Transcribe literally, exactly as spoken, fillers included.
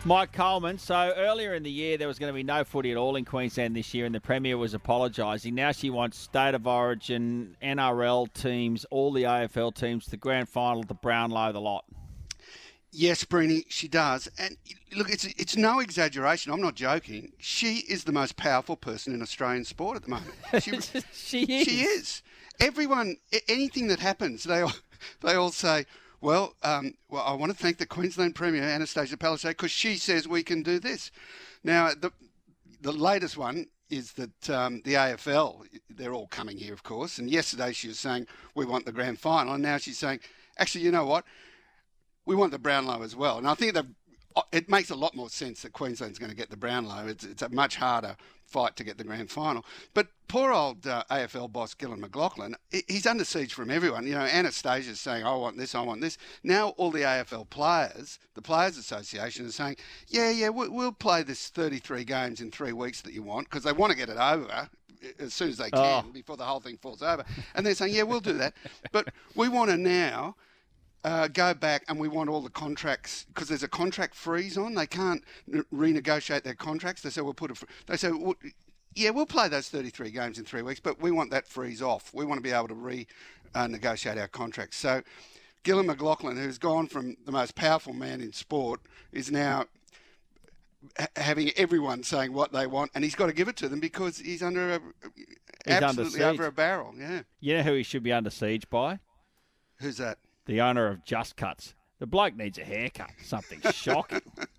Mike Coleman. So earlier in the year, there was going to be no footy at all in Queensland this year, and the Premier was apologising. Now she wants State of Origin, N R L teams, all the A F L teams, the grand final, the Brownlow, the lot. Yes, Brini, she does. And look, it's it's no exaggeration. I'm not joking. She is the most powerful person in Australian sport at the moment. She, she is. She is. Everyone, anything that happens, they all, they all say, well, um, well, I want to thank the Queensland Premier, Anastasia Palaszczuk, because she says we can do this. Now, the the latest one is that um, the A F L, they're all coming here, of course. And yesterday she was saying, we want the grand final. And now she's saying, actually, you know what? We want the Brownlow as well. And I think that it makes a lot more sense that Queensland's going to get the Brownlow. It's, it's a much harder fight to get the grand final. But poor old uh, A F L boss Gillon McLachlan, he's under siege from everyone. You know, Anastasia's saying, I want this, I want this. Now all the A F L players, the Players Association, are saying, yeah, yeah, we'll play this thirty-three games in three weeks that you want, because they want to get it over as soon as they can, oh. before the whole thing falls over. And they're saying, yeah, we'll do that. But we want to now... Uh, go back and we want all the contracts, because there's a contract freeze on. They can't n- renegotiate their contracts. They say we'll put a. Fr- they say, well, yeah, we'll play those thirty-three games in three weeks, but we want that freeze off. We want to be able to re-negotiate uh, our contracts. So, Gillon McLachlan, who's gone from the most powerful man in sport, is now ha- having everyone saying what they want, and he's got to give it to them because he's under a, he's absolutely under over a barrel. Yeah. You know who he should be under siege by? Who's that? The owner of Just Cuts. The bloke needs a haircut. Something shocking.